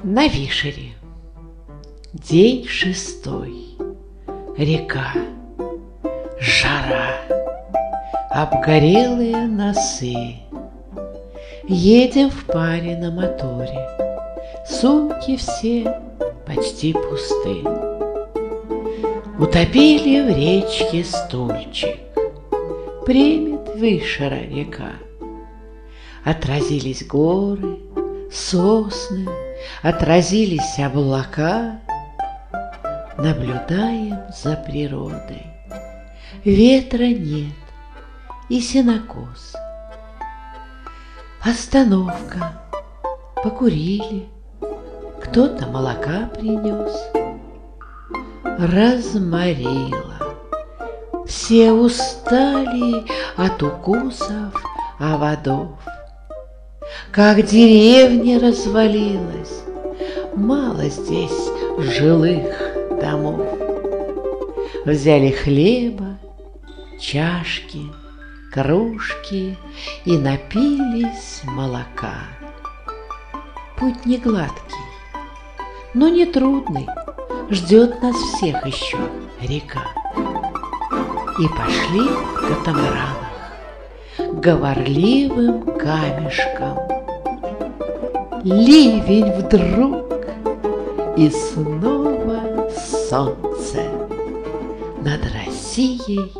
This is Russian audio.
На Вишере. День 6. Река. Жара. Обгорелые носы. Едем в паре на моторе. Сумки все почти пусты. Утопили в речке стульчик. Примет Вишера река. Отразились горы, сосны, отразились облака. Наблюдаем за природой. Ветра нет и сенокос. Остановка. Покурили. Кто-то молока принес. Разморило. Все устали от укусов оводов. Как деревня развалилась, мало здесь жилых домов. Взяли хлеба, чашки, кружки и напились молока. Путь не гладкий, но не трудный, ждет нас всех еще река. И пошли в катамаранах говорливым камешком. Ливень вдруг, и снова солнце над Россией